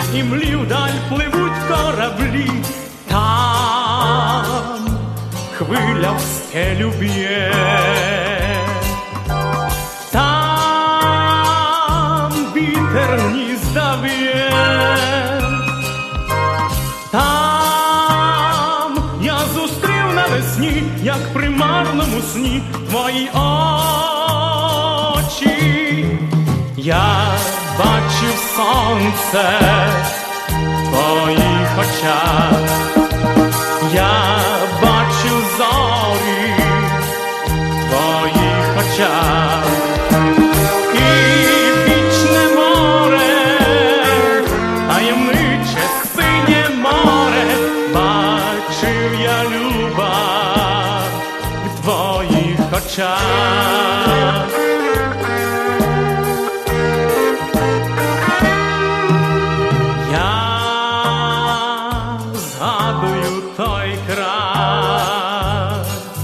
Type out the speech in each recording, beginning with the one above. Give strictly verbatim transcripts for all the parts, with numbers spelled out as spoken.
і млі вдаль пливуть кораблі. Там хвиля в скелю б'є, там вітер гнізда в'є, там я зустрів навесні, як при марному сні, твої очі. Я бачив сонце в твоїх очах, я бачив зорі в твоїх очах, і вічне море, таємниче синє море, бачив я, люба, в твоїх очах. Той край,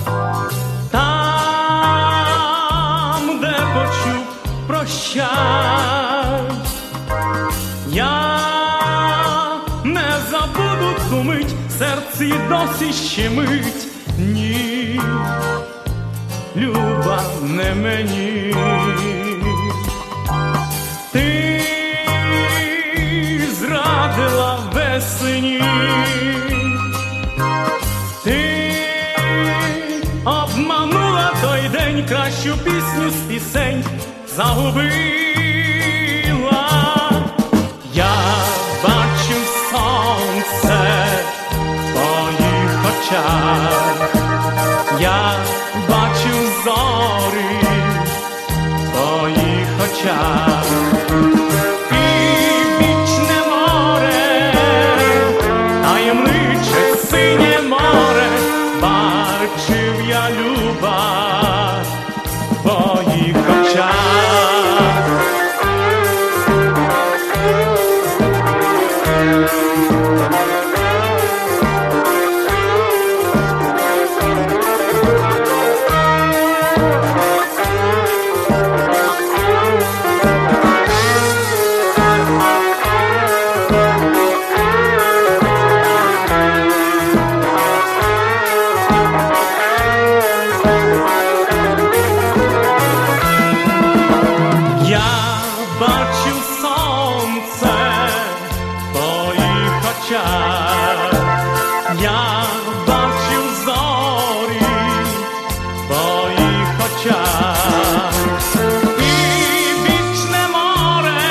там, де почув прощай, я не забуду ту мить, серці досі щемить. Ні, люба, не мені. Ти зрадила весні, ти обманула той день, кращу пісню з пісень загубила. Я бачив сонце в твоїх очах, я бачив зорі в твоїх очах, і вічне море, таємниче синє море, бачив я, люба, в твоїх очах. Бачив сонце в твоїх очах, я бачив зорі в твоїх очах, і вічне море,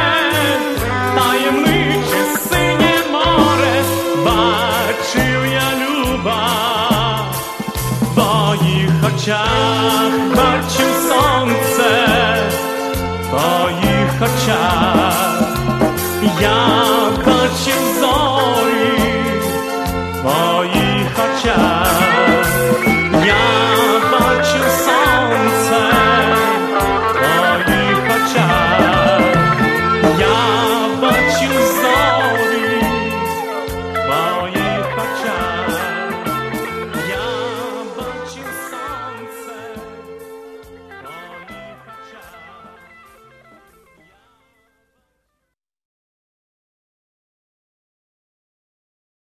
таємниче синє море, бачив я, люба, в твоїх очах, бачив сонце в твоїх очах, я бачив зорі в твоїх очах.